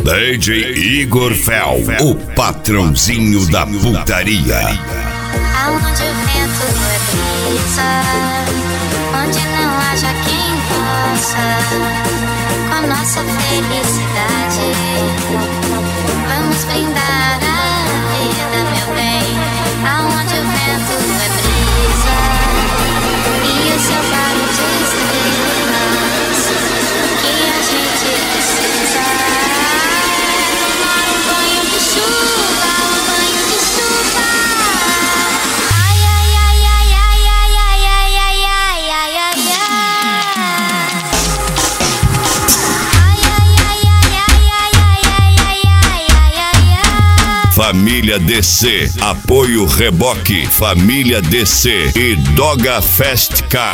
DJ Igor Fel, o patrãozinho da putaria. Aonde o vento é brisa, onde não haja quem possa, com a nossa felicidade, vamos brindar a vida, meu bem. Aonde o vento é brisa e o seu barulho de estrelas, que a gente precisa tomar um banho de chuva, um banho de chuva. Ai, ai, ai, ai, ai, ai, ai, ai, ai, ai, ai, ai, ai. Ai, ai, ai, ai, ai, ai, ai, ai, ai, ai, ai. Família DC, apoio Reboque, Família DC e Doga Fast Car.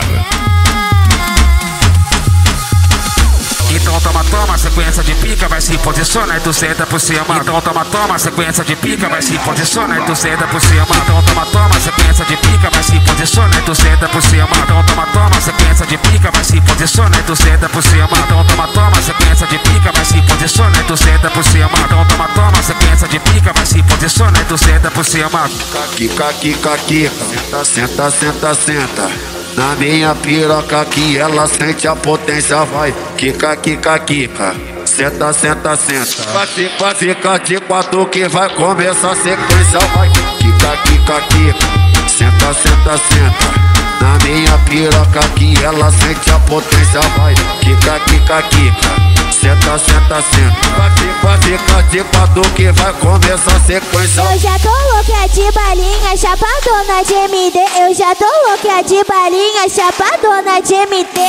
Então toma, sequência de pica, vai se posiciona e tu senta por cima. Então toma, sequência de pica, vai se posiciona e tu senta por cima. Então toma, sequência de pica, vai se posiciona e tu senta por cima. Então toma, sequência de pica, vai se posiciona e tu senta por cima. Então toma, sequência de pica, vai se posiciona e tu senta por cima. Então toma, sequência de pica, vai se posiciona e tu senta por cima. Quica, quica, quica, senta, senta, senta. Na minha piroca que ela sente a potência, vai. Quica, quica, quica, senta, senta, senta. Vai ficar de quatro que vai começar a sequência, vai. Quica, quica, quica, senta, senta, senta. Na minha piroca que ela sente a potência, vai. Quica, quica, quica, senta, senta, senta. Vai ficar de quatro que vai começar a sequência. Eu já tô louca de balinha, chapadona de MD. Eu já tô louca de balinha, chapadona de MD.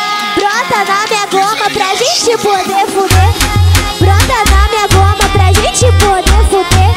Brota na minha goma pra gente poder fuder. Brota na minha goma pra gente poder fuder.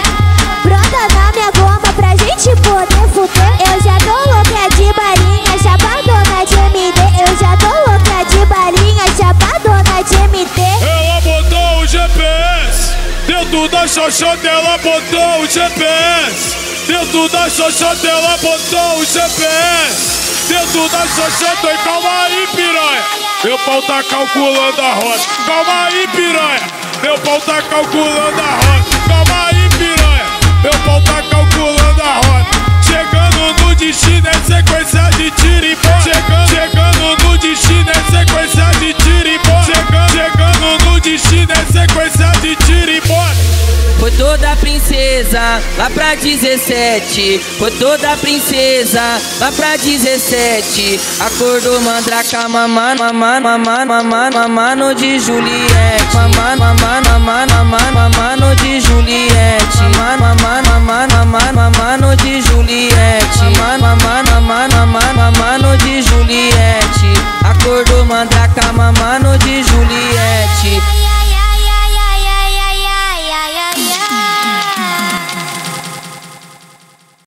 Brota na minha goma pra gente poder fuder. Eu já tô louca de balinha, chapadona de MD. Eu já tô louca de balinha, chapadona de MD. Ela botou o GPS dentro da xoxota, ela botou o GPS dentro da xoxota, ela botou o GPS dentro da xoxota. E calma aí, piranha, meu pau tá calculando a rota. Calma aí, piranha, meu pau tá calculando a rota. Calma aí, piranha, meu pau tá calculando a rota. Chegando no destino é sequência de tiro e bola. Chegando no destino é sequência de tiro e bola. Chegando no destino é sequência de tiro e bola. Foi toda princesa lá pra 17. Foi toda princesa lá pra 17. Acordou mandraca, mamano de Juliette. Mamano de Juliette. Mamano de Juliette. Mamano de Juliette. Acordou mandraca, mamano de Juliette.